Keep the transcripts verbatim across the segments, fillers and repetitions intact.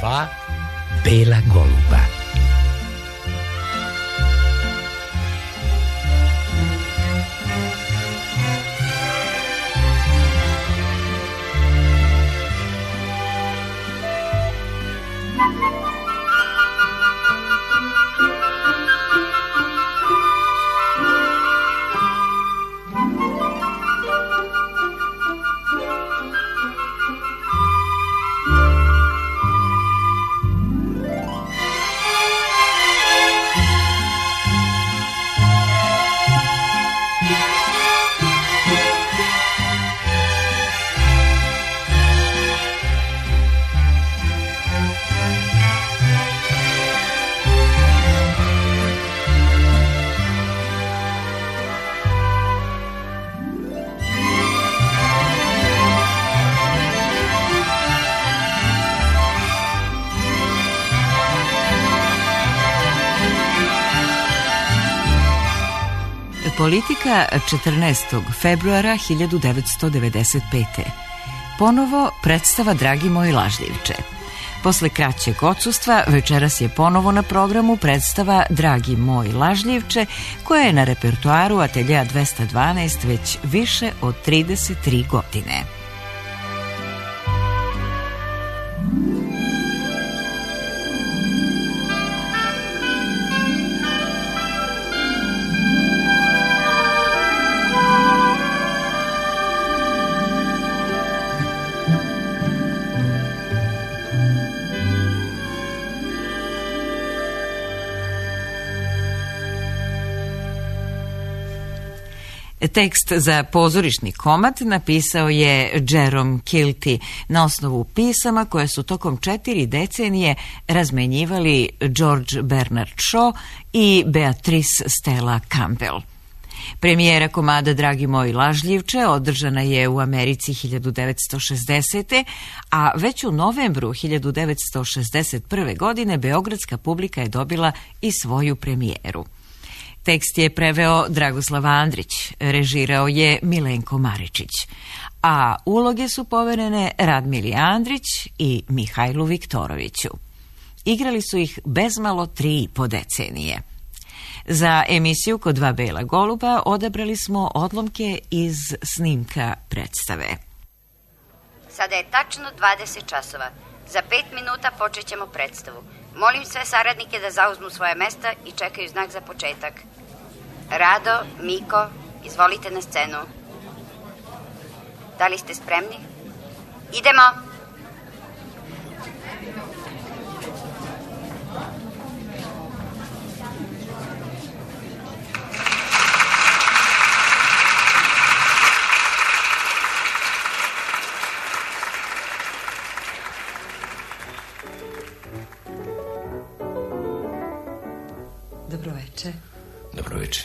Dva bela goluba. Politika četrnaestog februara hiljadu devetsto devedeset pete. Ponovo predstava Dragi moj lažljivče. Posle kraćeg odsustva večeras je ponovo na programu predstava Dragi moj lažljivče, koja je na repertoaru Ateljea dvesta dvanaest već više od trideset tri godine. Tekst za pozorišni komad napisao je Jerome Kilty na osnovu pisama koje su tokom četiri decenije razmenjivali George Bernard Shaw i Beatrice Stella Campbell. Premijera komada Dragi moj lažljivče održana je u Americi hiljadu devetsto šezdesete. a već u novembru hiljadu devetsto šezdeset prve. godine beogradska publika je dobila i svoju premijeru. Tekst je preveo Dragoslav Andrić, režirao je Milenko Maričić, a uloge su poverene Radmili Andrić i Mihajlu Viktoroviću. Igrali su ih bezmalo tri i po decenije. Za emisiju Kod dva bela goluba odabrali smo odlomke iz snimka predstave. Sada je tačno dvadeset časova. Za pet minuta počet ćemo predstavu. Molim sve saradnike da zauzmu svoje mesta i čekaju znak za početak. Rado, Miko, izvolite na scenu. Da li ste spremni? Idemo! Dobroveče. Dobroveče.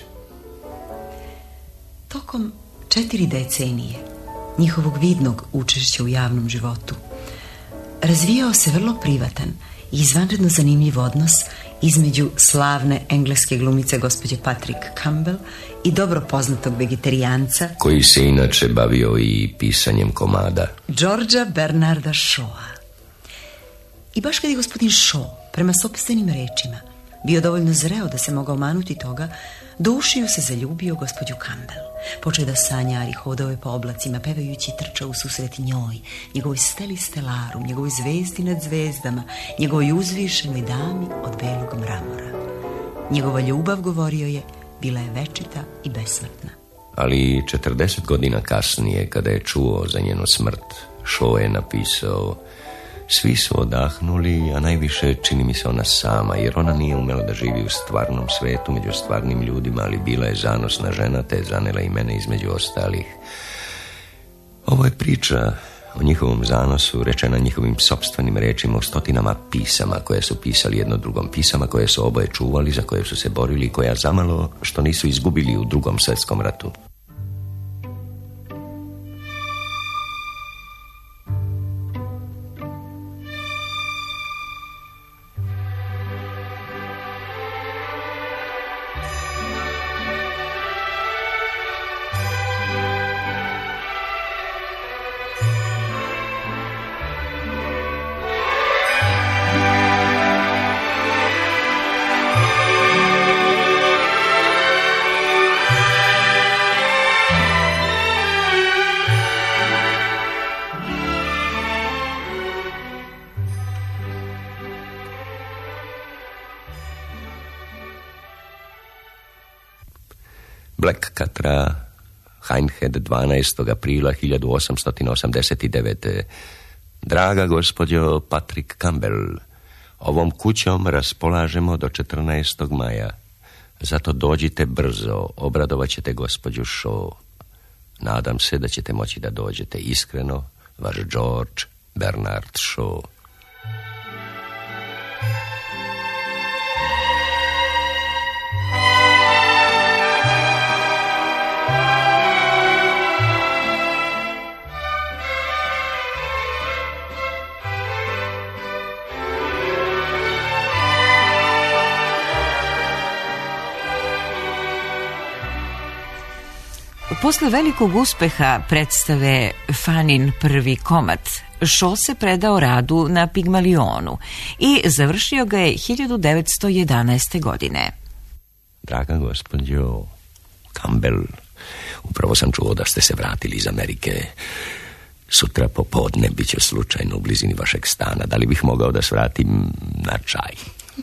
Tokom četiri decenije njihovog vidnog učešća u javnom životu razvijao se vrlo privatan i izvanredno zanimljiv odnos između slavne engleske glumice gospođe Patrick Campbell i dobro poznatog vegetarijanca koji se inače bavio i pisanjem komada, Georgea Bernarda Shawa. I baš kad je gospodin Shaw, prema sopstvenim rečima, bio dovoljno zreo da se mogao manuti toga, do ušiju se zaljubio gospođu Campbell. Počeo da sanjari, hodao je po oblacima, pevajući trčao u susret njoj, njegovoj steli stelarum, njegovoj zvezdi nad zvezdama, njegovoj uzvišenoj dami od belog mramora. Njegova ljubav, govorio je, bila je večita i besmrtna. Ali četrdeset godina kasnije, kada je čuo za njenu smrt, Shaw je napisao: svi su odahnuli, a najviše čini mi se ona sama, jer ona nije umela da živi u stvarnom svetu među stvarnim ljudima, ali bila je zanosna žena, te je zanela i mene između ostalih. Ovo je priča o njihovom zanosu, rečena njihovim sopstvenim rečima, o stotinama pisama koje su pisali jedno drugom, pisama koje su oboje čuvali, za koje su se borili, koja zamalo što nisu izgubili u Drugom svjetskom ratu. Black Catra, Hindhead, dvanaestog aprila hiljadu osamsto osamdeset devete. Draga gospođo Patrick Campbell, ovom kućom raspolažemo do četrnaestog maja. Zato dođite brzo, obradovat ćete gospođu Shaw. Nadam se da ćete moći da dođete. Iskreno, vaš George Bernard Shaw. Posle velikog uspeha predstave Fanin prvi komad, Shaw se predao radu na Pigmalionu i završio ga je hiljadu devetsto jedanaeste. godine. Draga gospođo Campbell, upravo sam čuo da ste se vratili iz Amerike. Sutra popodne bit ću slučajno u blizini vašeg stana. Da li bih mogao da svratim na čaj?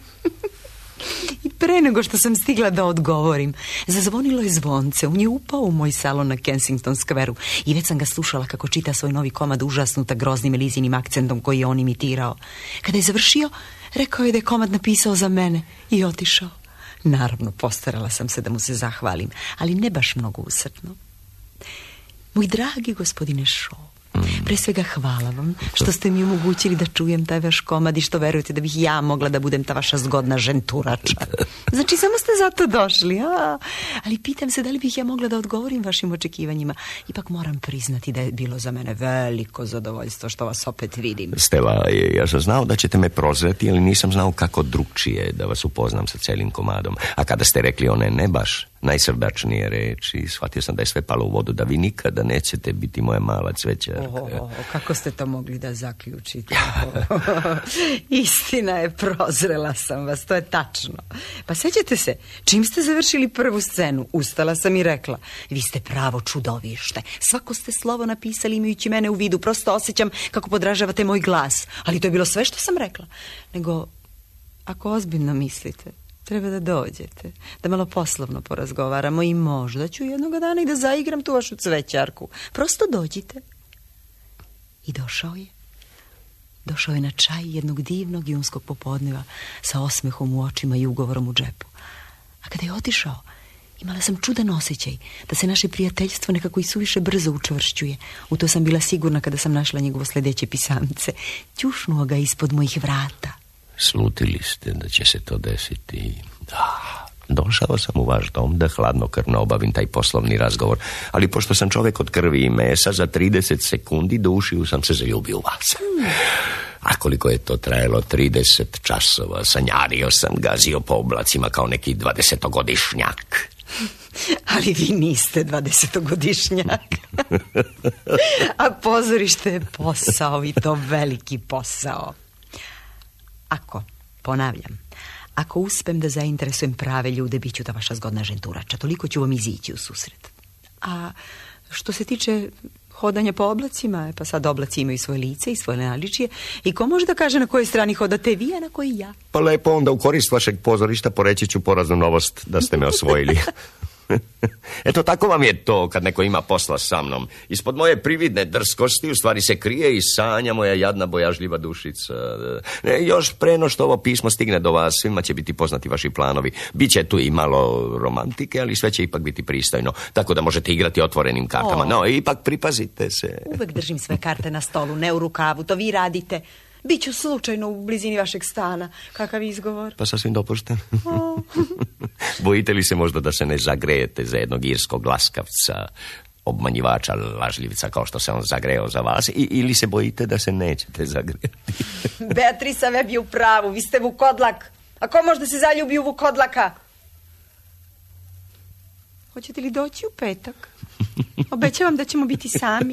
I pre nego što sam stigla da odgovorim, zazvonilo je zvonce. On je upao u moj salon na Kensington Square-u i već sam ga slušala kako čita svoj novi komad užasnuta groznim Elizinim akcentom koji je on imitirao. Kada je završio, rekao je da je komad napisao za mene i otišao. Naravno, postarala sam se da mu se zahvalim, ali ne baš mnogo usrtno. Moj dragi gospodine Shaw, pre svega hvala vam što ste mi omogućili da čujem taj vaš komad i što verujete da bih ja mogla da budem ta vaša zgodna ženturača. Znači, samo ste zato došli, a? Ali pitam se da li bih ja mogla da odgovorim vašim očekivanjima. Ipak moram priznati da je bilo za mene veliko zadovoljstvo što vas opet vidim. Steva, ja sam znao da ćete me prozreti, ali nisam znao kako drugčije da vas upoznam sa celim komadom. A kada ste rekli one ne baš najsrdačnije reči, shvatio sam da je sve palo u vodu, da vi nikada nećete biti moja mala cvećarka. Oh, oh, oh, kako ste to mogli da zaključite? Oh, istina je, prozrela sam vas, to je tačno. Pa sećate se, čim ste završili prvu scenu, ustala sam i rekla, vi ste pravo čudovište. Svako ste slovo napisali imajući mene u vidu, prosto osjećam kako podražavate moj glas. Ali to je bilo sve što sam rekla. Nego, ako ozbiljno mislite, treba da dođete, da malo poslovno porazgovaramo i možda ću jednog dana i da zaigram tu vašu cvećarku. Prosto dođite. I došao je. Došao je na čaj jednog divnog junskog popodneva sa osmehom u očima i ugovorom u džepu. A kada je otišao, imala sam čudan osjećaj da se naše prijateljstvo nekako i suviše brzo učvršćuje. U to sam bila sigurna kada sam našla njegovo sljedeće pisamce. Ćušnuo ga ispod mojih vrata. Slutili ste da će se to desiti. Da, došao sam u vaš dom da hladnokrvno obavim taj poslovni razgovor, ali pošto sam čovjek od krvi i mesa, za trideset sekundi do ušiju sam se zaljubio u vas. A koliko je to trajalo? trideset časova. Sanjario sam, gazio po oblacima kao neki dvadesetogodišnjak. Ali vi niste dvadesetogodišnjak. A pozorište je posao i to veliki posao. Ako, ponavljam, ako uspem da zainteresujem prave ljude, bit ću ta vaša zgodna ženturača. Toliko ću vam izići u susret. A što se tiče hodanja po oblacima, pa sad oblaci imaju svoje lice i svoje naličije. I ko može da kaže na kojoj strani hodate vi, a na kojoj ja? Pa lepo, onda u korist vašeg pozorišta poreći ću poraznu novost da ste me osvojili. Eto, tako vam je to kad neko ima posla sa mnom. Ispod moje prividne drskosti u stvari se krije i sanja moja jadna bojažljiva dušica. E, još preno što ovo pismo stigne do vas, svima će biti poznati vaši planovi. Biće tu i malo romantike, ali sve će ipak biti pristojno, tako da možete igrati otvorenim kartama. O. No, ipak pripazite se. Uvek držim sve karte na stolu, ne u rukavu, to vi radite. Biću slučajno u blizini vašeg stana. Kakav izgovor? Pa sasvim dopušten. Oh. Bojite li se možda da se ne zagrejete za jednog irskog laskavca, obmanjivača, lažljivca, kao što se on zagreo za vas, i, ili se bojite da se nećete zagrejati? Beatrice Webb je u pravu, vi ste vukodlak. A ko možda se zaljubi u vukodlaka? Hoćete li doći u petak? Obećavam da ćemo biti sami.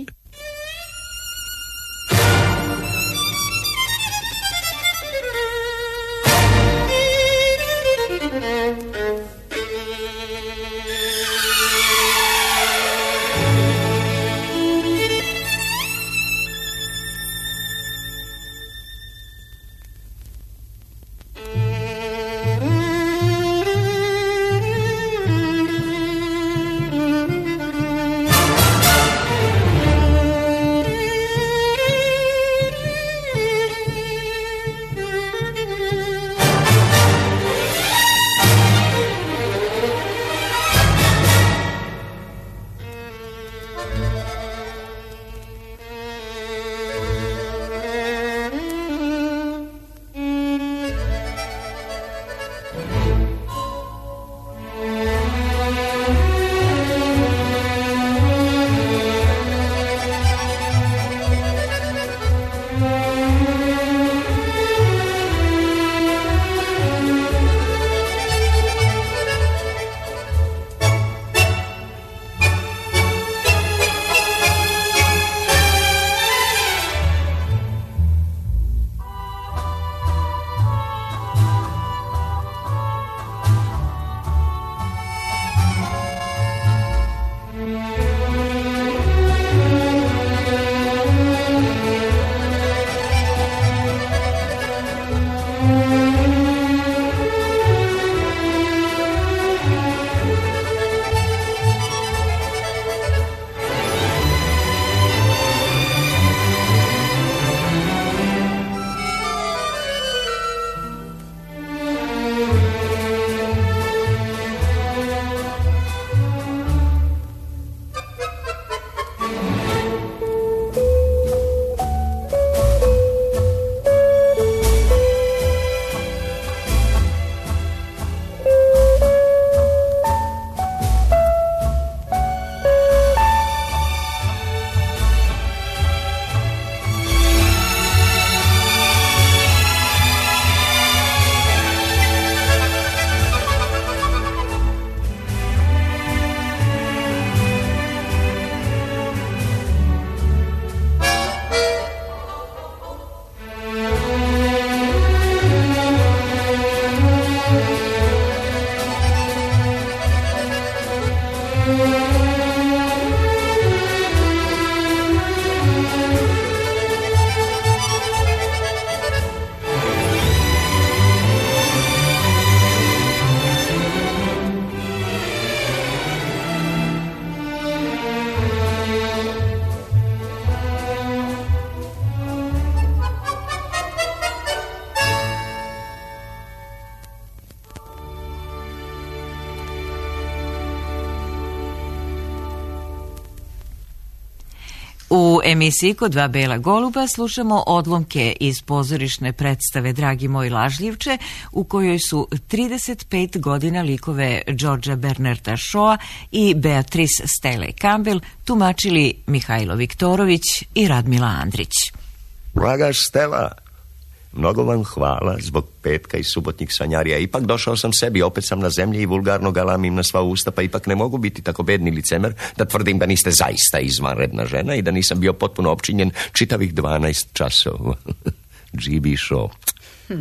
emisiji Kod dva bela goluba slušamo odlomke iz pozorišne predstave Dragi moj lažljivče, u kojoj su trideset pet godina likove Georgea Bernarda Shawa i Beatrice Stella Campbell tumačili Mihajlo Viktorović i Radmila Andrić. Draga Stella, mnogo vam hvala zbog petka i subotnjih sanjarija. Ipak došao sam sebi, opet sam na zemlji i vulgarno galamim na sva usta, pa ipak ne mogu biti tako bedni licemer da tvrdim da niste zaista izvanredna žena i da nisam bio potpuno opčinjen čitavih dvanaest časova. G B Shaw. Hm.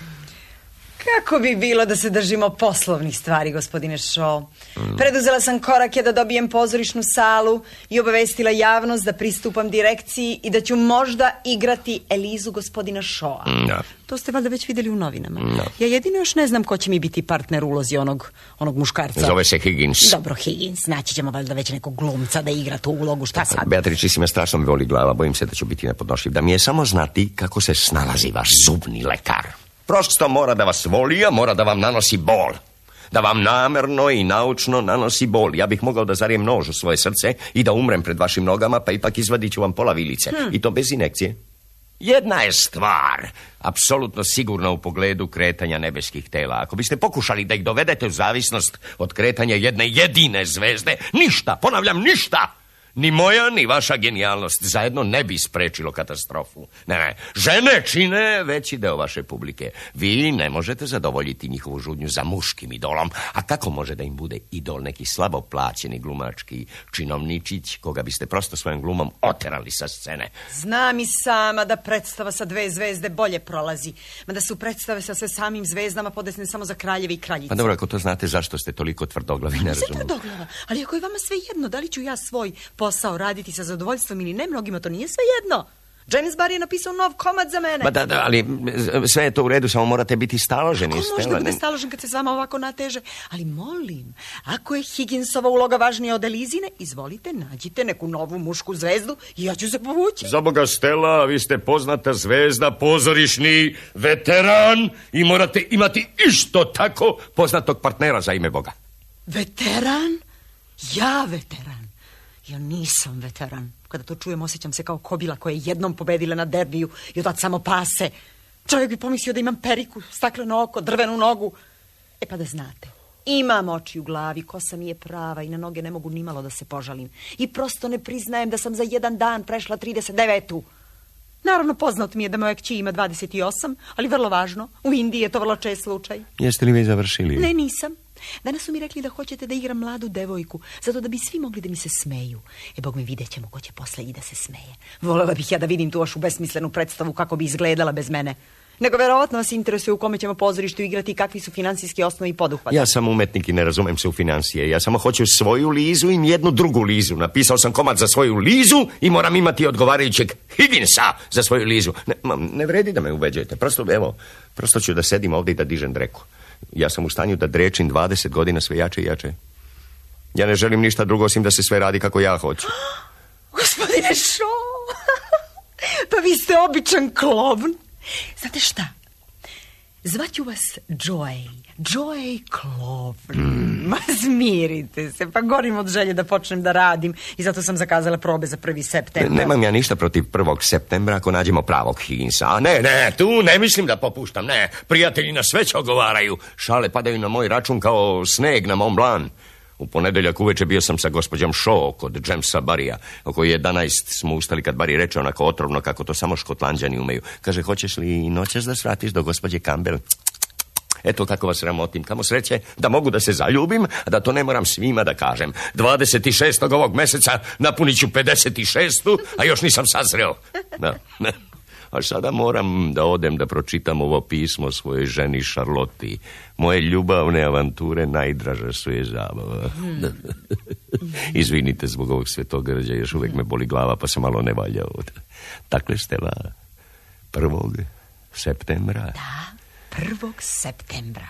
Kako bi bilo da se držimo poslovnih stvari, gospodine Shaw? Mm. Preduzela sam korake da dobijem pozorišnu salu i obavestila javnost da pristupam direkciji i da ću možda igrati Elizu gospodina Shawa. Mm, ja. To ste valjda već vidjeli u novinama. Mm, ja. Ja jedino još ne znam ko će mi biti partner u ulozi onog, onog muškarca. Zove se Higgins. Dobro, Higgins. Naći ćemo valjda već nekog glumca da igra tu ulogu. Šta sad? Beatrice, si me strašno mi voli glava. Bojim se da ću biti nepodnošljiv. Da mi je samo znati kako se snalazi vaš zubni lekar. Prosto mora da vas voli, a mora da vam nanosi bol. Da vam namerno i naučno nanosi bol. Ja bih mogao da zarijem nož u svoje srce i da umrem pred vašim nogama, pa ipak izvadit ću vam pola vilice. Hmm. I to bez injekcije. Jedna je stvar apsolutno sigurna u pogledu kretanja nebeskih tela. Ako biste pokušali da ih dovedete u zavisnost od kretanja jedne jedine zvezde, ništa, ponavljam, ništa! Ni moja, ni vaša genijalnost zajedno ne bi sprečilo katastrofu. Ne, ne, žene čine veći deo vaše publike. Vi ne možete zadovoljiti njihovu žudnju za muškim idolom. A kako može da im bude idol neki slabo plaćeni glumački činovničić koga biste prosto svojom glumom oterali sa scene? Znam i sama da predstava sa dve zvezde bolje prolazi. Mada su predstave sa sve samim zvezdama podesne samo za kraljeve i kraljice. Pa dobro, ako to znate, zašto ste toliko tvrdoglavi, ne razumem. Nisam tvrdoglava, ali ako je vama sve jedno, da li ću ja svoj posao raditi sa zadovoljstvom ili ne, mnogima to nije sve jedno. James Barr je napisao nov komad za mene. Ba da, da, ali sve je to u redu, samo morate biti staloženi. Ko može da bude staložen kad se s vama ovako nateže? Ali molim, ako je Higginsova uloga važnija od Elizine, izvolite, nađite neku novu mušku zvezdu i ja ću se povući. Za Boga, Stella, vi ste poznata zvezda, pozorišni veteran i morate imati isto tako poznatog partnera za ime Boga. Veteran? Ja veteran? Ja nisam veteran. Kada to čujem, osjećam se kao kobila koja je jednom pobedila na derbiju i odad samo pase. Čovjek bi pomislio da imam periku, stakleno oko, drvenu nogu. E pa da znate, imam oči u glavi, kosa mi je prava i na noge ne mogu nimalo da se požalim. I prosto ne priznajem da sam za jedan dan prešla trideset devetu. Naravno, poznat mi je da moja kći ima dvadeset osam, ali vrlo važno, u Indiji je to vrlo čest slučaj. Jeste li vi završili? Ne, nisam. Danas su mi rekli da hoćete da igram mladu devojku, zato da bi svi mogli da mi se smeju. E, Bog mi, vidjet ćemo ko će posle i da se smeje. Volela bih ja da vidim tu vašu besmislenu predstavu kako bi izgledala bez mene. Nego verovatno vas interesuje u kome ćemo pozorištu igrati i kakvi su finansijski osnovi i poduhvata. Ja sam umetnik i ne razumem se u financije. Ja samo hoću svoju Lizu i jednu drugu Lizu. Napisao sam komad za svoju Lizu i moram imati odgovarajućeg Higginsa za svoju Lizu. Ne, mam, ne vredi da me ubeđujete. Prosto, evo, prosto ću da sedim ovdje i da dižem dreku. Ja sam u stanju da drečim dvadeset godina sve jače i jače. Ja ne želim ništa drugo osim da se sve radi kako ja hoću. Gospodine Shaw, pa vi ste običan klovn. Znate šta? Zvaću vas Joey. Joey Klovn. Mm. Ma smirite se, pa gorim od želje da počnem da radim i zato sam zakazala probe za prvi septembar. Ne, nemam ja ništa protiv prvog septembra ako nađemo pravog Higginsa. A ne, ne, tu ne mislim da popuštam, ne. Prijatelji na sve će ogovaraju. Šale padaju na moj račun kao sneg na Mont Blanc. U ponedeljak uveče bio sam sa gospođom Shaw kod Jamesa Barrya. Oko jedanaest smo ustali kad Barry reče onako otrovno kako to samo Škotlanđani umeju. Kaže, hoćeš li noćas da svratiš do gospođe Campbell? Eto kako vas ramotim. Kamo sreće da mogu da se zaljubim, a da to ne moram svima da kažem. dvadeset šestog ovog meseca napunit ću pedeset šestu, a još nisam sazreo. Da, ne. A sada moram da odem da pročitam ovo pismo svojoj ženi Šarloti. Moje ljubavne avanture najdraža su je zabava. Hmm. Izvinite zbog ovog svetogrđa, još uvijek me boli glava pa sam malo ne valjao. Dakle, Stella, prvog septembra. Da, prvog septembra.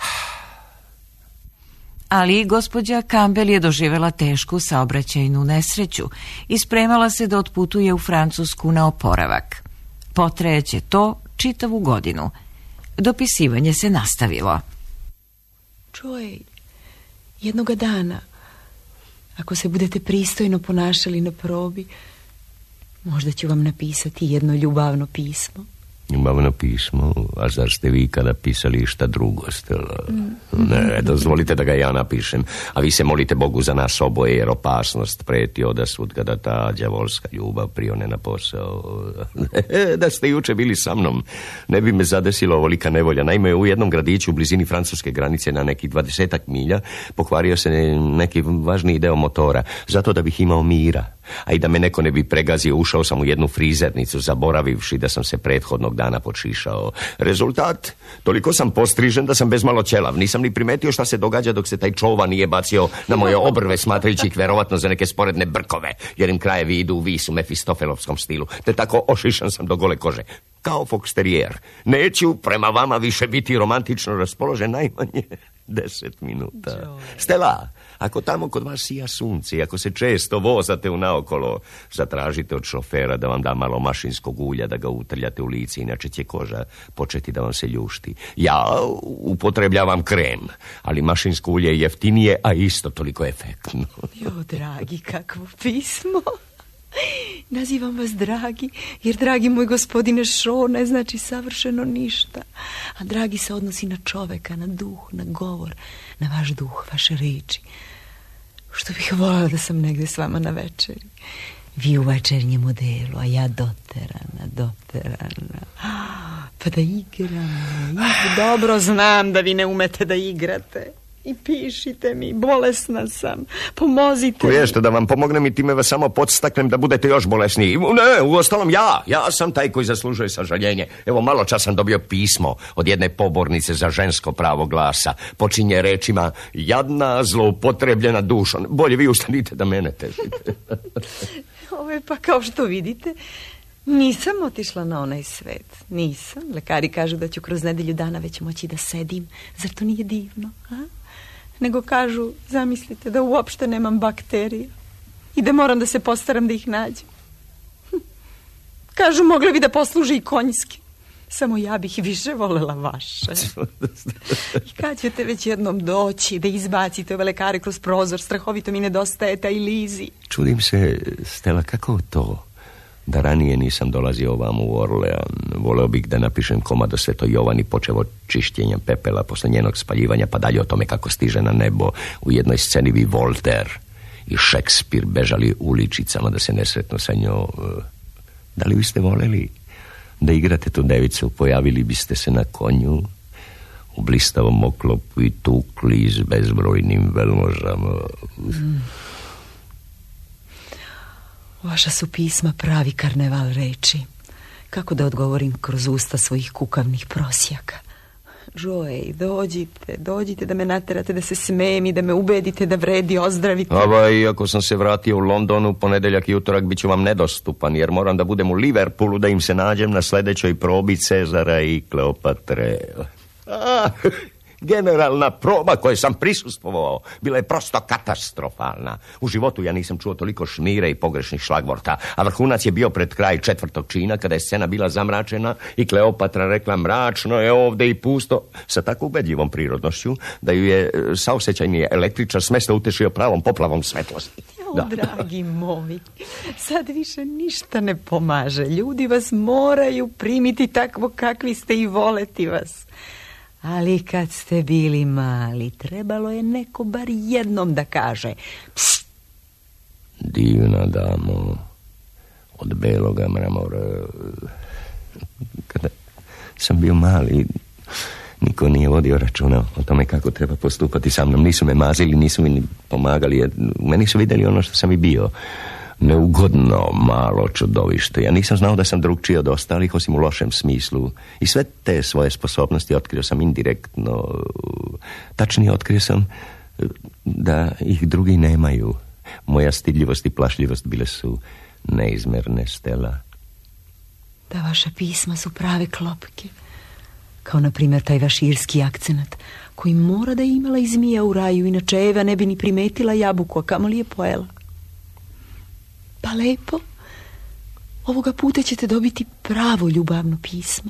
Ali gospođa Campbell je doživjela tešku saobraćajnu nesreću i spremala se da otputuje u Francusku na oporavak. Potrajeće to čitavu godinu. Dopisivanje se nastavilo. Joey, jednoga dana, ako se budete pristojno ponašali na probi, Možda ću vam napisati jedno ljubavno pismo. Ljubavno pismo? A zar ste vi kada pisali išta drugo, Stella? Mm. Ne, dozvolite da ga ja napišem. A vi se molite Bogu za nas oboje, jer opasnost preti odasvud kada ta đavolska ljubav prione na posao. Da ste juče bili sa mnom, ne bi me zadesila ovolika nevolja. Naime, u jednom gradiću u blizini francuske granice na nekih dvadesetak milja pokvario se neki važniji deo motora, zato da bih imao mira. A i da me neko ne bi pregazio, ušao sam u jednu frizernicu, zaboravivši da sam se prethodnog dana počišao. Rezultat? Toliko sam postrižen da sam bez malo ćelav. Nisam ni primetio šta se događa dok se taj čova nije bacio na moje obrve, smatrajući ih verovatno za neke sporedne brkove, jer im krajevi idu u vis u mefistofelovskom stilu. Te tako ošišan sam do gole kože. Kao foksterijer. Neću prema vama više biti romantično raspoložen najmanje deset minuta. Stella, ako tamo kod vas sija sunce, ako se često vozate u naokolo, zatražite od šofera da vam da malo mašinskog ulja da ga utrljate u lice, inače će koža početi da vam se ljušti. Ja upotrebljavam krem, ali mašinsko ulje je jeftinije, a isto toliko efektno. Jo, dragi, kakvo pismo. Nazivam vas dragi, jer dragi moj gospodine Shaw ne znači savršeno ništa. A dragi se odnosi na čoveka, na duh, na govor, na vaš duh, vaše reči. Što bih voljela da sam negde s vama na večeri. Vi u večernjem odelu, a ja doterana, doterana. Pa da igram, igram. Dobro znam da vi ne umete da igrate. I pišite mi, bolesna sam, pomozite mi. Jeste, da vam pomognem i time vas samo podstaknem da budete još bolesniji. Ne, uostalom ja, ja sam taj koji zaslužuje sažaljenje. Evo, malo čas sam dobio pismo od jedne pobornice za žensko pravo glasa. Počinje rečima: jadna, zloupotrebljena dušo. Bolje vi ustanite da mene težite. Ovo je pa kao što vidite, nisam otišla na onaj svet. Nisam. Lekari kažu da ću kroz nedelju dana već moći da sedim. Zar to nije divno, a? Nego kažu, zamislite, da uopšte nemam bakterija i da moram da se postaram da ih nađem. Hm. Kažu, mogli bi da posluži i konjski. Samo ja bih više volela vaše. I kad ćete već jednom doći da izbacite ove lekare kroz prozor? Strahovito mi nedostaje taj Lizi. Čudim se, Stella, kako to da ranije nisam dolazio ovam u Orlean? Voleo bih da napišem komad o Svetoj Jovani, počev od čišćenja pepela posle njenog spaljivanja, pa dalje o tome kako stiže na nebo. U jednoj sceni bi Voltaire i Šekspir bežali uličicama da se ne sretnu sa njom. Da li biste voleli da igrate tu devicu? Pojavili biste se na konju u blistavom oklopu i tukli s bezbrojnim velmožama. Mm. Vaša su pisma pravi karneval reči. Kako da odgovorim kroz usta svojih kukavnih prosjaka? Joey, dođite, dođite da me naterate da se smijem i da me ubedite da vredi ozdraviti. Ava, iako sam se vratio u Londonu, ponedeljak i utorak bit ću vam nedostupan, jer moram da budem u Liverpoolu da im se nađem na sledećoj probi Cezara i Kleopatre. Ah, generalna proba koje sam prisustvovao bila je prosto katastrofalna. U životu ja nisam čuo toliko šmire i pogrešnih šlagvorta, a vrhunac je bio pred kraj četvrtog čina, kada je scena bila zamračena i Kleopatra rekla: mračno je ovde i pusto, sa tako ubedljivom prirodnošću da ju je saosećajni električar smesta utešio pravom poplavom svetlosti. O, da. Dragi moji, sad više ništa ne pomaže. Ljudi vas moraju primiti takvo kakvi ste i voleti vas. Ali kad ste bili mali, trebalo je neko bar jednom da kaže: pst. Divna damo od beloga mramora. Kada sam bio mali, niko nije vodio računa o tome kako treba postupati sa mnom. Nisu me mazili, nisu mi pomagali, jer meni su vidjeli ono što sam i bio. Neugodno malo čudovište. Ja nisam znao da sam drugčiji od ostalih, osim u lošem smislu. I sve te svoje sposobnosti otkrio sam indirektno. Tačnije, otkrio sam da ih drugi nemaju. Moja stidljivost i plašljivost bile su neizmerne, Stella. Da, vaša pisma su prave klopke. Kao, na primjer, taj vaš irski akcenat, koji mora da je imala i zmija u raju, inače Eva ne bi ni primetila jabuku, a kamoli je pojela. Pa lepo, ovoga puta ćete dobiti pravo ljubavno pismo.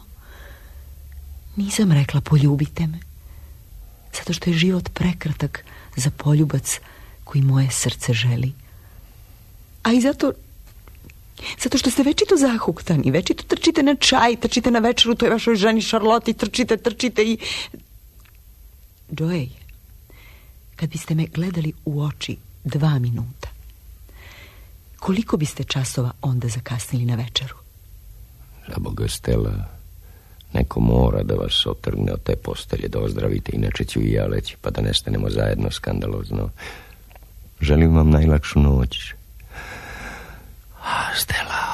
Nisam rekla poljubite me, zato što je život prekratak za poljubac koji moje srce želi. A i zato Zato što ste večito zahuktani, večito trčite na čaj, trčite na večeru toj vašoj ženi Šarloti, trčite, trčite i... Joey, kad biste me gledali u oči dva minuta, koliko biste časova onda zakasnili na večeru? Za Boga, Stella, neko mora da vas otrgne od te postelje, da ozdravite, inače ću i ja leći, pa da nestanemo zajedno skandalozno. Želim vam najlakšu noć. Stella.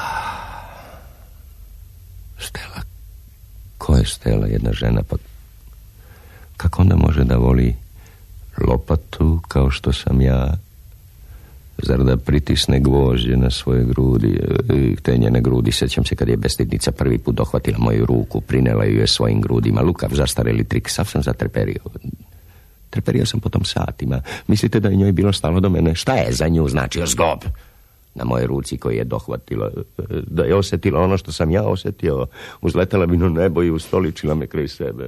Stella. Ko je Stella? Jedna žena, pa kako onda može da voli lopatu kao što sam ja? Zar da pritisne gvožđe na svoje grudi? Te njene grudi, sjećam se kad je bestidnica prvi put dohvatila moju ruku, prinela ju je svojim grudima. Lukav zastareli trik, sav sam zatrperio. Treperio sam potom satima. Mislite da je njoj bilo stalo do mene? Šta je za nju značio zgob na moje ruci koji je dohvatila? Da je osjetila ono što sam ja osjetio. Uzletela bi na nebo i ustoličila me kraj sebe.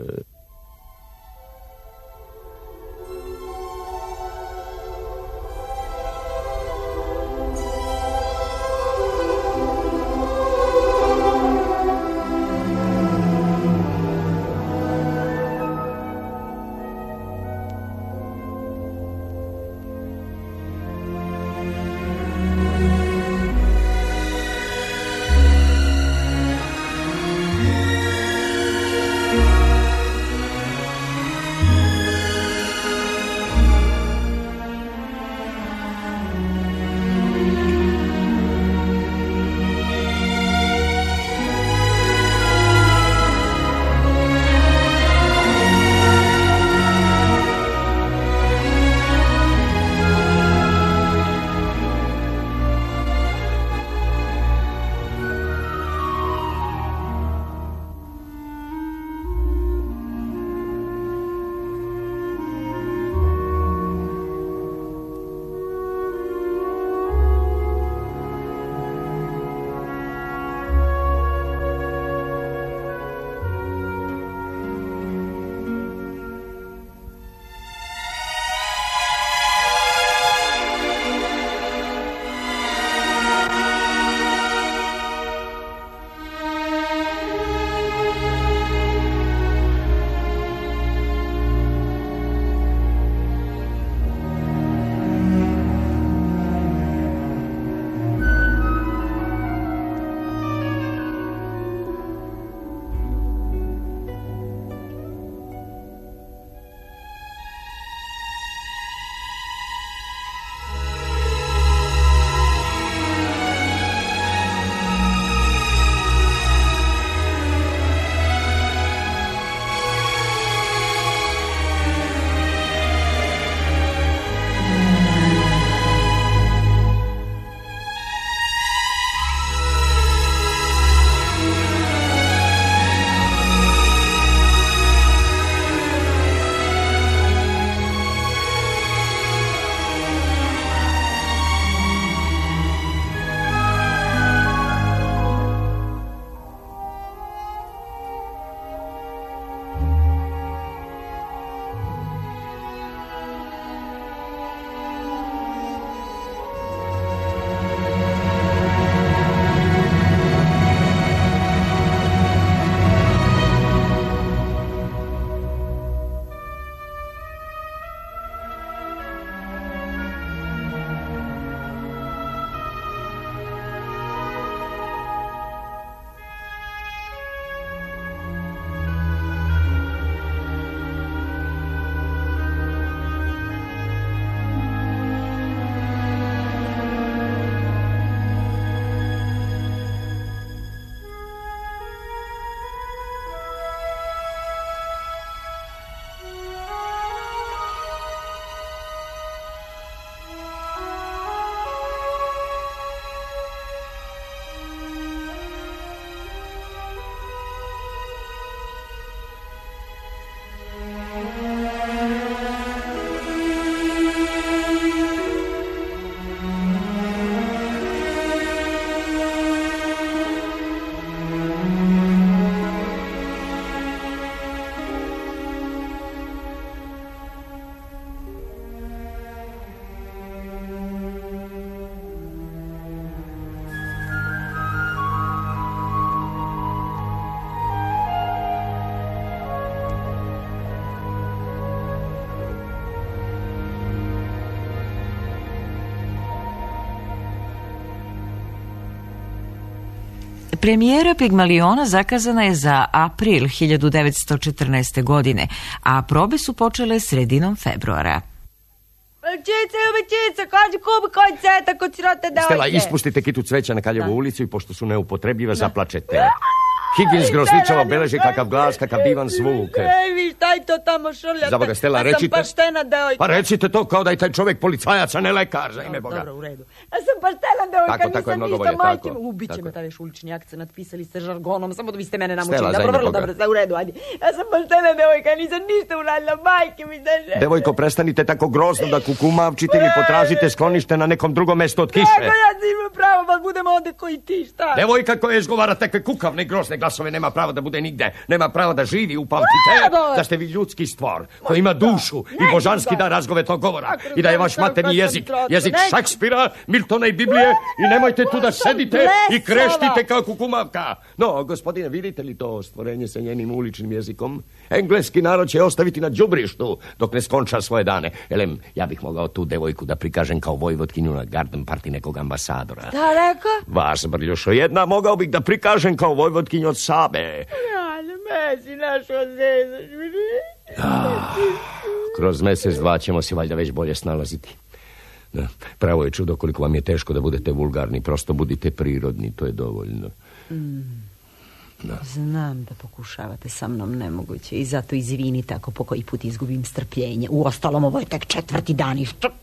Premijera Pigmaliona zakazana je za april hiljadu devetsto četrnaeste. godine, a probe su počele sredinom februara. Malčice, umečice, kaži kubi koji ceta kod sirote devojke. Stela, ispustite kitu cveća na Kaljevu ulicu i pošto su neupotrebljive, zaplačete. Higgins grozničavo beleži kakav glas, kakav divan zvuk. Ej, vi, šta je to tamo šrljate? Za Boga, Stela, recite. Ja sam paštena devojka. Pa recite to kao da je taj čovjek policajac, a ne lekar, za ime Boga. Dobro, u redu. Ja sam paštena devojka, tako, tako nisam ništa, majke. Ubiće me taj veš ulični akcent, pisali ste žargonom, samo da vi ste mene namučili. Stela, dobro, vrlo dobro, sve u redu, ajde. Ja sam paštena devojka, nisam ništa uradila, majke mi da. Devojko, prestanite tako grozno da kukumavčite ili potražite sklonište na nekom drugom mjestu od kiše. Nego, ja si imam pravo, pa budemo ovdje koji ti, šta? Devojka koja izgovara takve kukavne grozne glasove nema pravo da bude nigde. Nema pravo da živi, upamtite da ste vi ljudski stvor koji ima dušu i božanski dar razgovetnog govora i da je vaš materni jezik, jezik Šekspira, Miltona i Biblije i nemojte tu da sedite i kreštite kao kukumavka. No, gospodine, vidite li to stvorenje sa njenim uličnim jezikom? Engleski narod će ostaviti na đubrištu dok ne skonča svoje dane. Elem, ja bih mogao tu devojku da prikažem kao vojvotkinju na garden party nekog ambasadora. Da, rekao? Vas, Brljušo, jedna mogao bih da prikažem kao vojvotkinju od Sabe. Mesi našo zezaš. Ah, kroz mjesec dva ćemo se valjda već bolje snalaziti. Da, pravo je čudo koliko vam je teško da budete vulgarni. Prosto budite prirodni, to je dovoljno. Mm. Da. Znam da pokušavate sa mnom nemoguće i zato izvinite ako po koji put izgubim strpljenje. Uostalom, ovo je tek četvrti dan i što...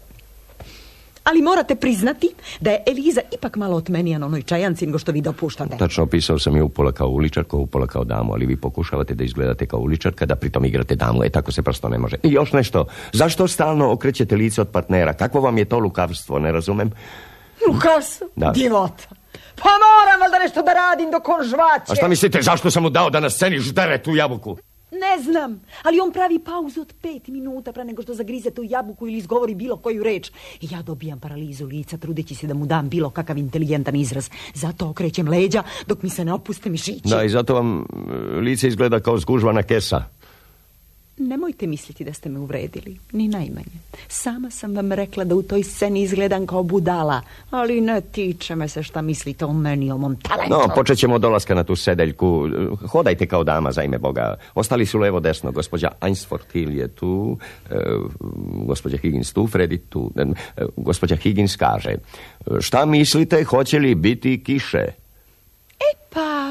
Ali morate priznati da je Eliza ipak malo otmenija na onoj čajanci nego što vi dopuštate. Tačno, opisao sam je upola kao uličarka, upola kao damu, ali vi pokušavate da izgledate kao uličarka, da pritom igrate damu, e tako se prosto ne može. I još nešto, zašto stalno okrećete lice od partnera? Kakvo vam je to lukavstvo, ne razumem? Lukavstvo? Divota. Pa moram valjda nešto da radim dok on žvaće. A šta mislite, zašto sam mu dao da na sceni ždere tu jabuku? Ne znam, ali on pravi pauzu od pet minuta pre nego što zagrize tu jabuku ili izgovori bilo koju reč. I ja dobijam paralizu lica, trudeći se da mu dam bilo kakav inteligentan izraz. Zato okrećem leđa dok mi se ne opuste mišići. Da, i zato vam lice izgleda kao zgužvana kesa. Nemojte misliti da ste me uvredili, ni najmanje. Sama sam vam rekla da u toj sceni izgledam kao budala, ali ne tiče me se šta mislite o meni i o mom talentu. No, počet ćemo od dolaska na tu sedeljku. Hodajte kao dama, za ime Boga. Ostali su levo desno. Gospođa Ainsford Hill je tu, e, gospođa Higgins tu, Freddy tu. E, gospođa Higgins kaže, šta mislite, hoće li biti kiše? E pa...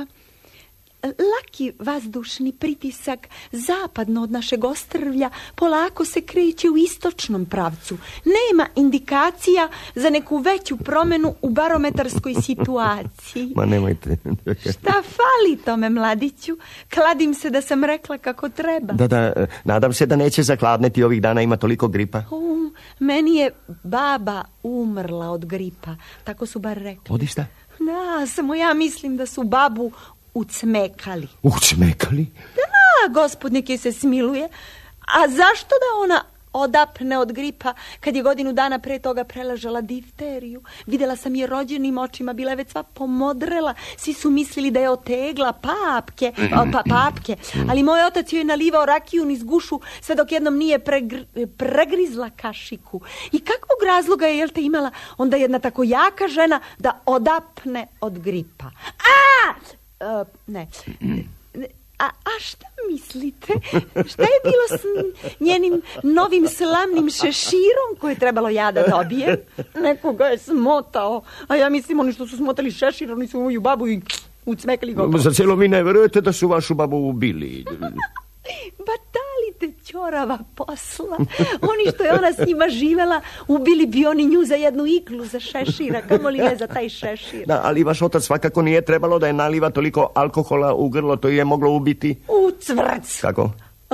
Laki vazdušni pritisak zapadno od našeg ostrvlja polako se kreće u istočnom pravcu. Nema indikacija za neku veću promjenu u barometarskoj situaciji. Ma nemojte. Šta fali tome, mladiću? Kladim se da sam rekla kako treba. Da, da, nadam se da neće zakladneti ovih dana, ima toliko gripa. U, meni je baba umrla od gripa, tako su bar rekli. Odista? Da, samo ja mislim da su babu ucmekali. Ucmekali? Da, gospodnik je se smiluje. A zašto da ona odapne od gripa kad je godinu dana pre toga preležala difteriju? Videla sam je rođenim očima, bila je već sva pomodrela. Svi su mislili da je otegla papke, o, pa, papke. Ali moj otac joj je nalivao rakiju niz gušu sve dok jednom nije pregr, pregrizla kašiku. I kakvog razloga je, jel te, imala onda jedna tako jaka žena da odapne od gripa? A! Uh, ne. A, a šta mislite? Šta je bilo s njenim novim slamnim šeširom koje je trebalo ja da dobijem? Nekoga je smotao. A ja mislim, oni što su smotali šešir, oni su moju babu i ucmekali gotovo. Za cijelo vi ne verujete da su vašu babu ubili? Ba da li te ćorava posla? Oni što je ona s njima živela, ubili bi oni nju za jednu iglu za šešira, kamo li ne za taj šešir. Da, ali vaš otac svakako nije trebalo da je naliva toliko alkohola u grlo, to je moglo ubiti. U cvrc. Kako?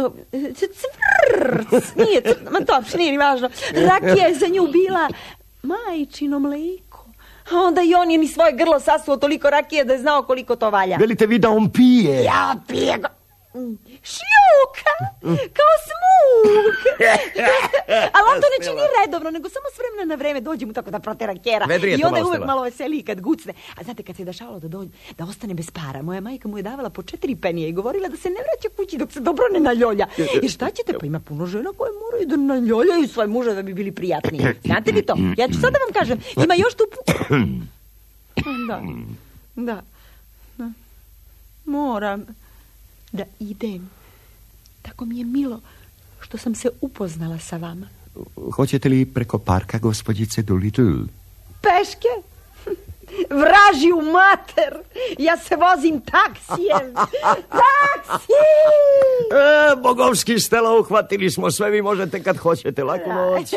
Cvrc. Nije cvrc, ma to uopšte nije ni važno. Rakija je za nju bila majčino mlijeko. A onda i on je ni svoje grlo sasuo toliko rakije da je znao koliko to valja. Velite vi da on pije? Ja pije go... Šljuka, kao smuk. Ali on to ne čini redovno, nego samo s vremena na vreme dođe mu tako da protera kjera. I onda je uvek malo veseli kad gucne. A znate, kad se je dešavalo da, dođe, da ostane bez para, moja majka mu je davala po četiri penije i govorila da se ne vraća kući dok se dobro ne naljolja. I šta ćete, pa ima puno žena koje moraju da naljoljaju svoje muže da bi bili prijatni. Znate vi to? Ja ću sad da vam kažem, ima još tu... Da, da. moram da idem. Tako mi je milo što sam se upoznala sa vama. Hoćete li preko parka, gospođice Doolittle? Peške? Vraži u mater! Ja se vozim taksijem! Taksi! E, bogovski Stela, uhvatili smo sve, vi možete kad hoćete, laku noć.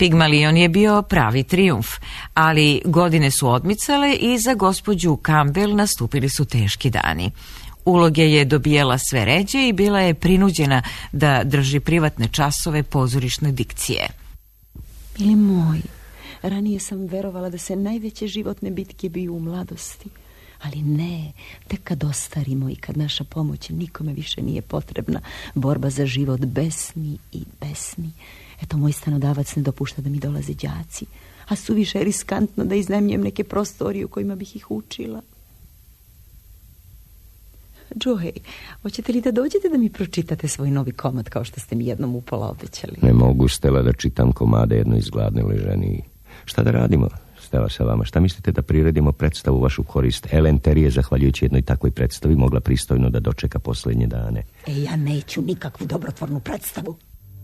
Pigmalion je bio pravi trijumf, ali godine su odmicale i za gospođu Campbell nastupili su teški dani. Uloge je dobijala sve ređe i bila je prinuđena da drži privatne časove pozorišne dikcije. Mili moj, ranije sam verovala da se najveće životne bitke biju u mladosti. Ali ne, tek kad ostarimo i kad naša pomoć nikome više nije potrebna, borba za život besni i besni. Eto, moj stanodavac ne dopušta da mi dolaze đaci, a suviše je riskantno da iznajmljujem neke prostorije u kojima bih ih učila. Joey, hoćete li da dođete da mi pročitate svoj novi komad kao što ste mi jednom upola obećali? Ne mogu, Stella, da čitam komade jednoj izgladniloj ženi. Šta da radimo, Stella, sa vama? Šta mislite da priredimo predstavu u vašu korist? Ellen Terry je, zahvaljujući jednoj takvoj predstavi, mogla pristojno da dočeka posljednje dane. E, ja neću nikakvu dobrotvornu predstavu.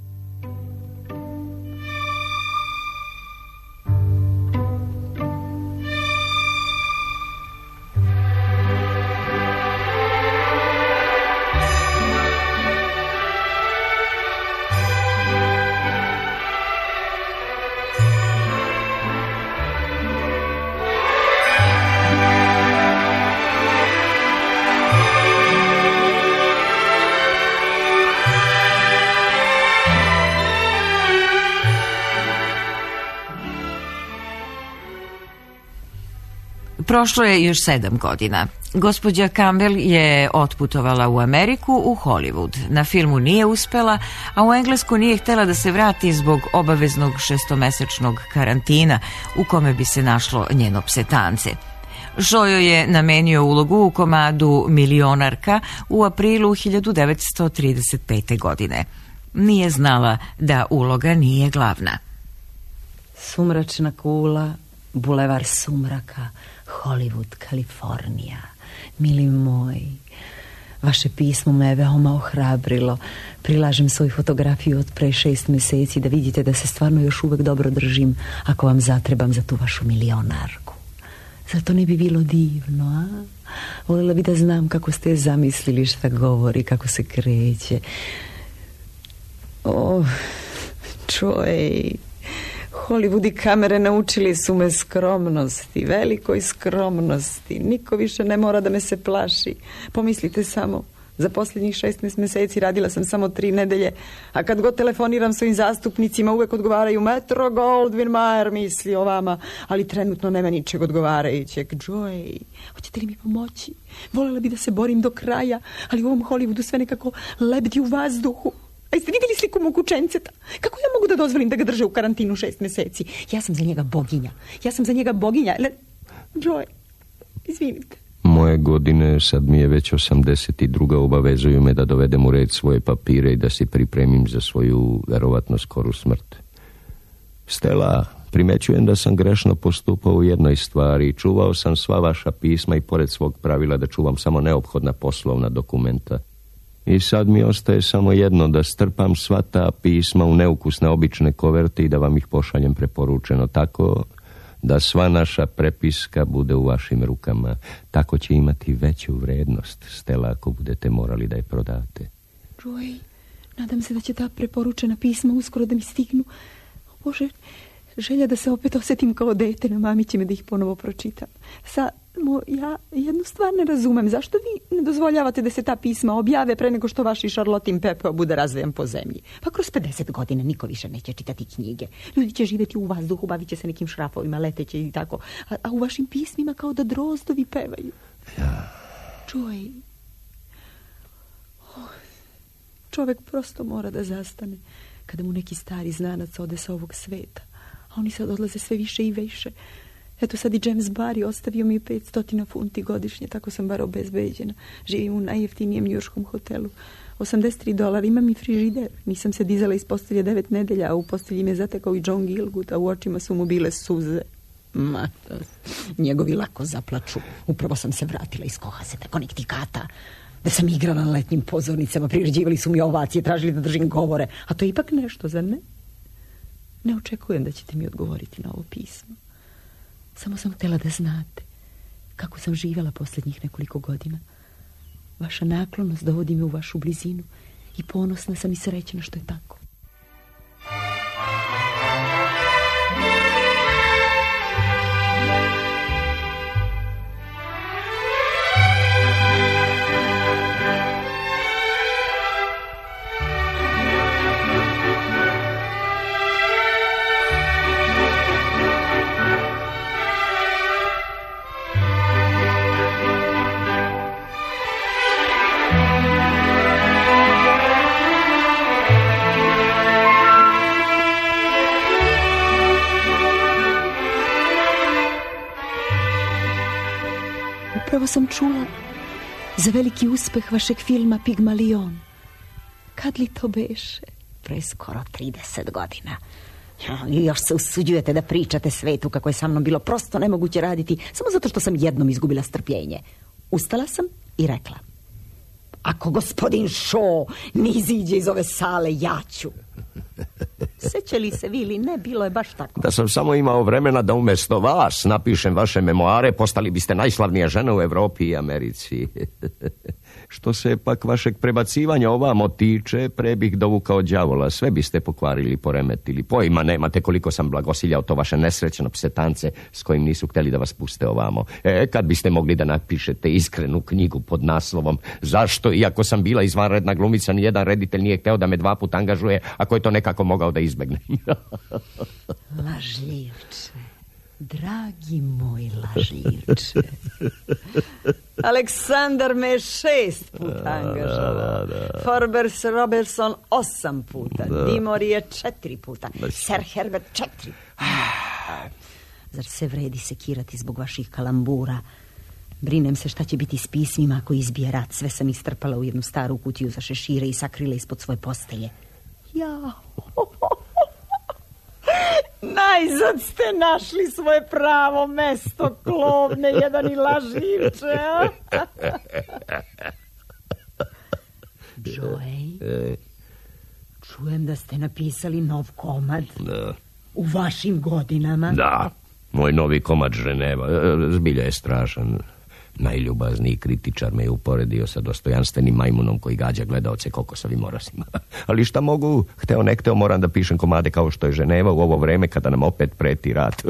Prošlo je još sedam godina. Gospođa Campbell je otputovala u Ameriku, u Hollywood. Na filmu nije uspela, a u Englesku nije htjela da se vrati zbog obaveznog šestomesečnog karantina u kome bi se našlo njeno psetance. Shaw joj je namenio ulogu u komadu Milionarka u aprilu hiljadu devetsto trideset pete. godine. Nije znala da uloga nije glavna. Sumračna kula, bulevar sumraka, Hollywood, Kalifornija. Mili moj, vaše pismo me je veoma ohrabrilo. Prilažem svoju fotografiju od pre šest meseci da vidite da se stvarno još uvek dobro držim ako vam zatrebam za tu vašu milionarku. Zato ne bi bilo divno, a? Voljela bi da znam kako ste zamislili, šta govori, kako se kreće. O, čoj... Hollywood i kamere naučili su me skromnosti, velikoj skromnosti. Niko više ne mora da me se plaši. Pomislite samo, za posljednjih šesnaest meseci radila sam samo tri nedelje, a kad god telefoniram svojim zastupnicima uvek odgovaraju Metro Goldwyn Mayer misli o vama, ali trenutno nema ničeg odgovarajućeg. Joy, hoćete li mi pomoći? Voljela bi da se borim do kraja, ali u ovom Hollywoodu sve nekako lebdi u vazduhu. A jeste vidjeli sliku mog učenceta? Kako ja mogu da dozvolim da ga drže u karantinu šest meseci? Ja sam za njega boginja. Ja sam za njega boginja. Le... Joy, izvinite. Moje godine, sad mi je već osamdeset druga, obavezuju me da dovedem u red svoje papire i da se pripremim za svoju verovatno skoru smrt. Stella, primećujem da sam grešno postupao u jednoj stvari. Čuvao sam sva vaša pisma i pored svog pravila da čuvam samo neophodna poslovna dokumenta. I sad mi ostaje samo jedno, da strpam sva ta pisma u neukusne obične koverte i da vam ih pošaljem preporučeno, tako da sva naša prepiska bude u vašim rukama. Tako će imati veću vrednost, Stella, ako budete morali da je prodate. Joy, nadam se da će ta preporučena pisma uskoro da mi stignu. Bože, želja da se opet osjetim kao dete na mami će me da ih ponovo pročitam. Sa... Mo, ja jednu stvar ne razumem. Zašto vi ne dozvoljavate da se ta pisma objave pre nego što vaši Charlotin pepeo bude razvejan po zemlji? Pa kroz pedeset godina niko više neće čitati knjige. Ljudi će živjeti u vazduhu, bavit će se nekim šrafovima, leteće i tako. A, a u vašim pismima kao da drozdovi pevaju. Ja. Joy. Oh, čovek prosto mora da zastane kada mu neki stari znanac ode sa ovog sveta. A oni sad odlaze sve više i više. Eto sad i James Barry ostavio mi petsto funti godišnje, tako sam bar obezbeđena. Živim u najjeftinijem njujorškom hotelu. osamdeset tri dolara, imam i frižider. Nisam se dizala iz postelje devet nedelja, a u postelji me zatekao i John Gielgud, a u očima su mu bile suze. Ma, njegovi lako zaplaču. Upravo sam se vratila iz Kohaseta, Konektikata, da sam igrala na letnjim pozornicama, priređivali su mi ovacije, tražili da držim govore. A to je ipak nešto, zar ne? Ne očekujem da ćete mi odgovoriti na ovo pismo. Samo sam htjela da znate kako sam živjela posljednjih nekoliko godina. Vaša naklonost dovodi me u vašu blizinu i ponosna sam i srećna što je tako. Upravo sam čula za veliki uspeh vašeg filma Pigmalion. Kad li to beše? Pre skoro trideset godina. I još se usuđujete da pričate svetu kako je sa mnom bilo prosto nemoguće raditi, samo zato što sam jednom izgubila strpljenje. Ustala sam i rekla: ako gospodin Shaw ne iziđe iz ove sale, ja ću. Seća li se vi ili ne, bilo je baš tako. Da sam samo imao vremena da umjesto vas napišem vaše memoare, postali biste najslavnija žena u Evropi i Americi. Što se pak vašeg prebacivanja ovamo tiče, pre bih dovukao đavola. Sve biste pokvarili, poremetili. Pojma nemate koliko sam blagosiljao to vaše nesrećno psetance s kojim nisu htjeli da vas puste ovamo. E, kad biste mogli da napišete iskrenu knjigu pod naslovom Zašto, iako sam bila izvanredna glumica, nijedan reditelj nije hteo da me dva put angažuje, ako je to nekako mogao da izbegne. Lažljivče, dragi moj lažljivče. Aleksandar me je šest puta angažovao. Forbes Robertson osam puta. Da. Dimori je četiri puta. Da. Sir Herbert četiri. Zar se vredi sekirati zbog vaših kalambura? Brinem se šta će biti s pismima ako izbije rat. Sve sam istrpala u jednu staru kutiju za šešire i sakrila ispod svoje postelje. Ja... Najzad ste našli svoje pravo mesto, klovne, jedan i lažljivče. Joey, čujem da ste napisali nov komad. Da. U vašim godinama. Da, moj novi komad Ženeva. Zbilja je strašan. Najljubazniji kritičar me je uporedio sa dostojanstvenim majmunom koji gađa gledaoce kokosovim orasima. Ali šta mogu, hteo ne hteo, moram da pišem komade kao što je Ženeva u ovo vreme kada nam opet preti rat.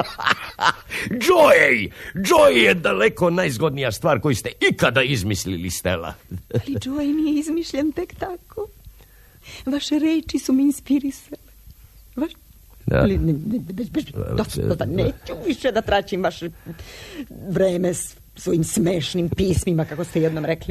Joey! Joey je daleko najzgodnija stvar koju ste ikada izmislili, Stella. Ali Joey nije izmišljen tek tako. Vaše reči su mi inspirisale. Vaš... Da. Ali ne, ne, bez, bez, dosta, neću više da traćim vaše vreme s svojim smešnim pismima, kako ste jednom rekli.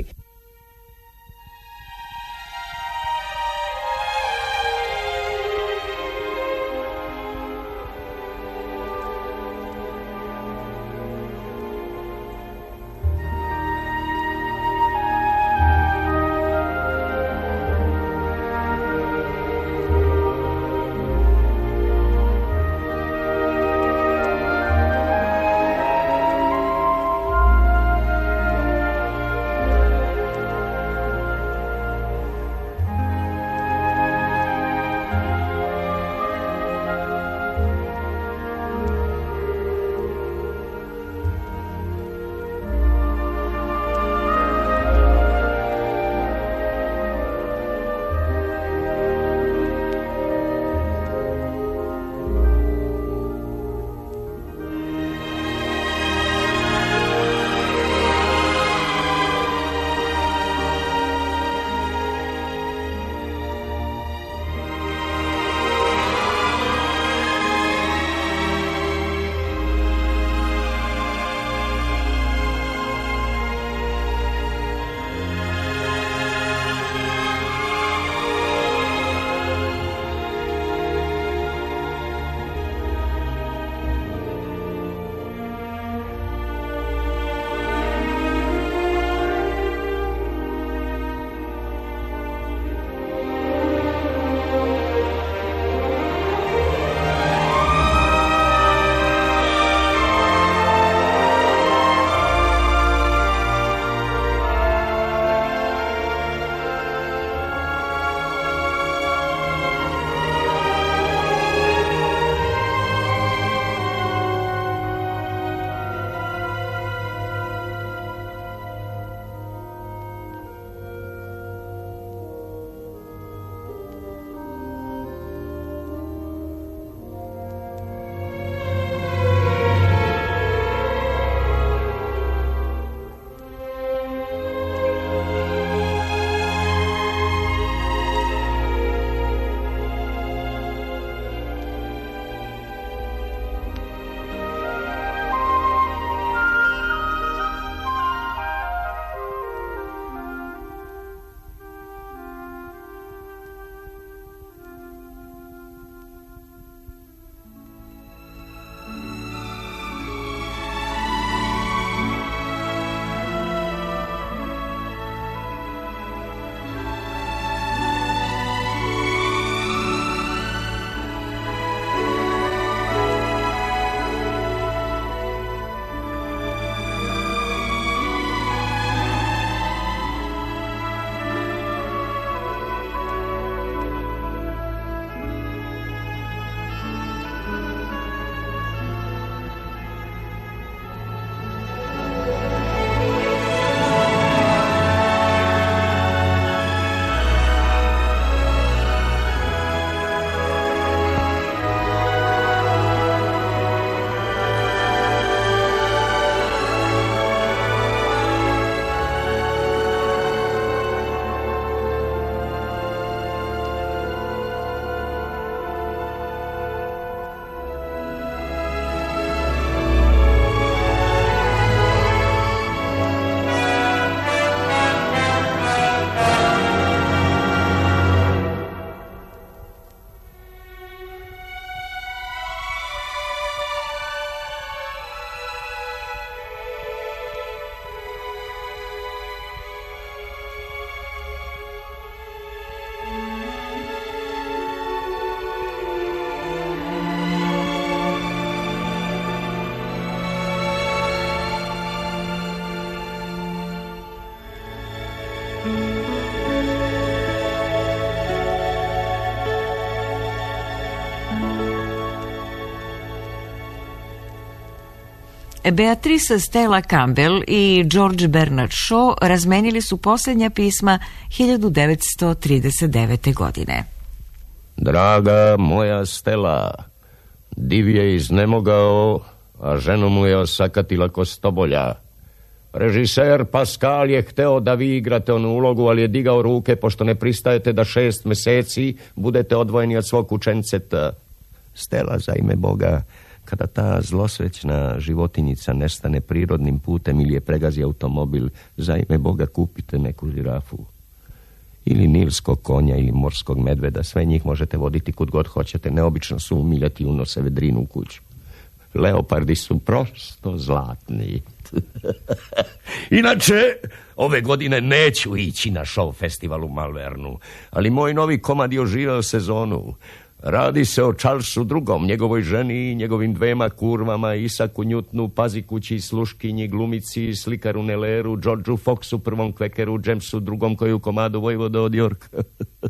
Beatrice Stella Campbell i George Bernard Shaw razmenili su posljednja pisma hiljadu devetsto trideset devete. godine. Draga moja Stella, div je iznemogao, a ženu mu je osakatila kostobolja. Režiser Pascal je hteo da vi igrate onu ulogu, ali je digao ruke pošto ne pristajete da šest meseci budete odvojeni od svog učenceta. Stella, za ime Boga, kada ta zlosrećna životinjica nestane prirodnim putem ili je pregazi automobil, za ime Boga kupite neku žirafu. Ili nilskog konja ili morskog medveda, sve njih možete voditi kud god hoćete, neobično su umiljati i unose vedrinu u kuću. Leopardi su prosto zlatni. Inače, ove godine neću ići na show festival u Malvernu, ali moj novi komad je oživao sezonu. Radi se o Charlesu drugom, njegovoj ženi i njegovim dvema kurvama, Isaku Newtonu, Pazikući, sluškinji, glumici, slikaru Neleru, Georgeu Foxu, prvom kvekeru, Jamesu drugom koji u komadu Vojvoda od Yorka.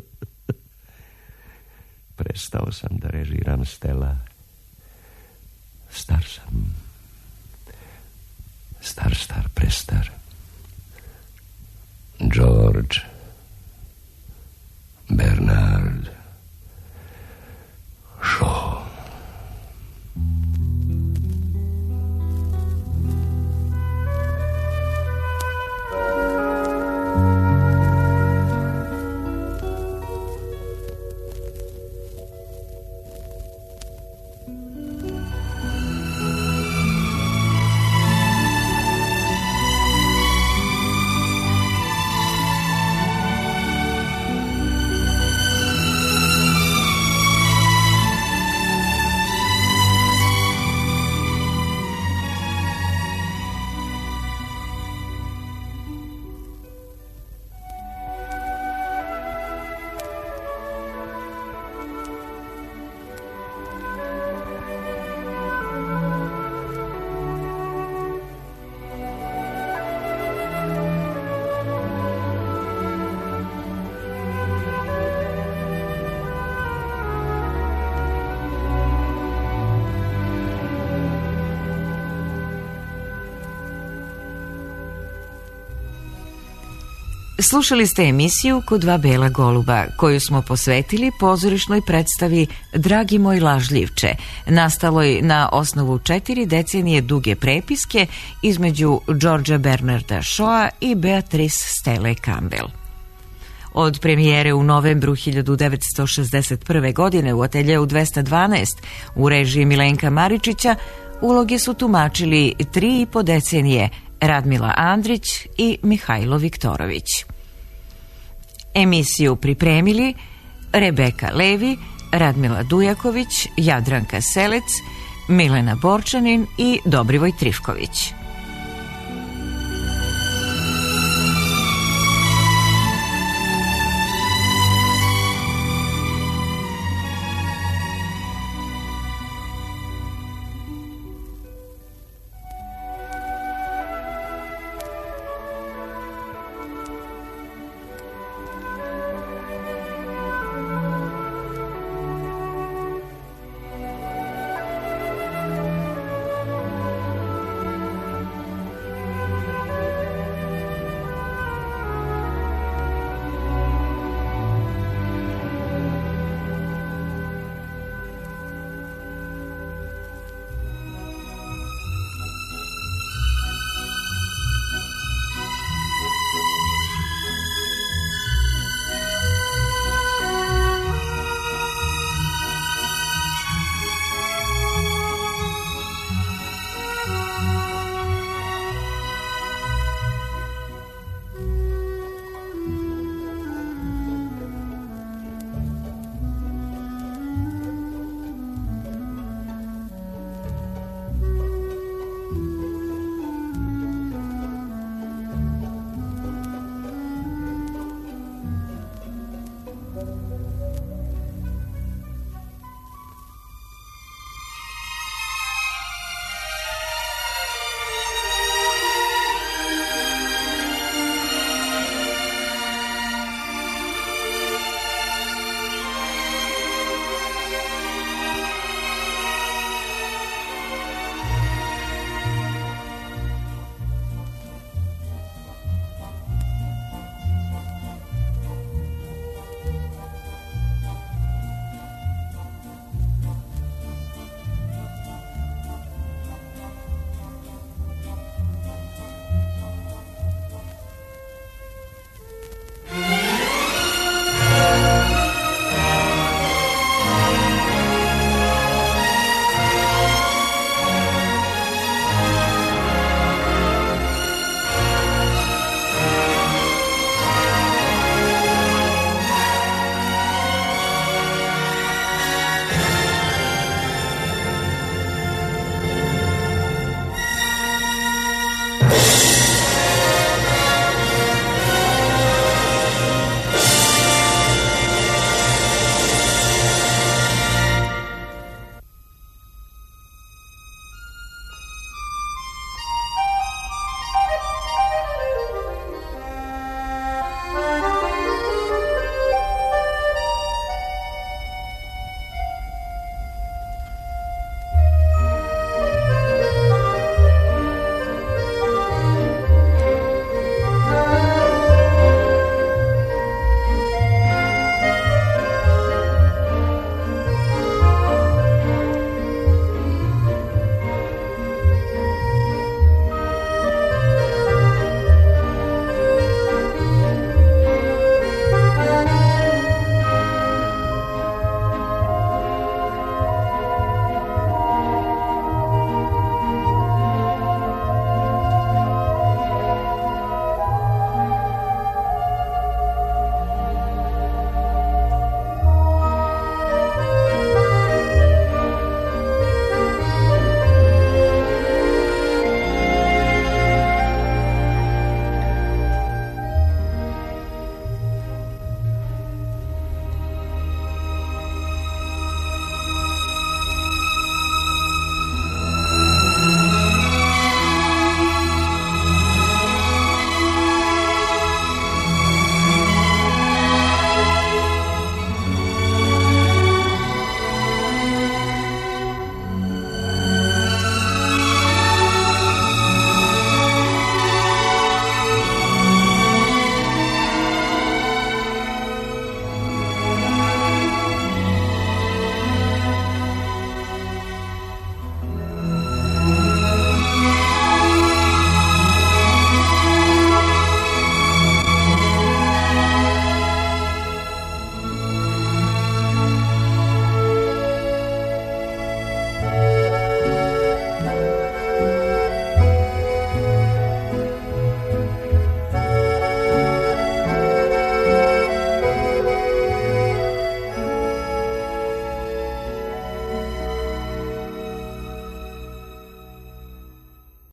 Prestao sam da režiram, Stella. Star sam. Star, star, prestar. George Bernard Shaw. Slušali ste emisiju Ko dva bela goluba, koju smo posvetili pozorišnoj predstavi Dragi moj lažljivče, nastaloj na osnovu četiri decenije duge prepiske između Georgea Bernarda Shawa i Beatrice Stelle Campbell. Od premijere u novembru hiljadu devetsto šezdeset prve. godine u ateljeu dvesta dvanaest u režiji Milenka Maričića uloge su tumačili tri i po decenije Radmila Andrić i Mihajlo Viktorović. Emisiju pripremili Rebeka Levi, Radmila Dujaković, Jadranka Selec, Milena Borčanin i Dobrivoj Trifković.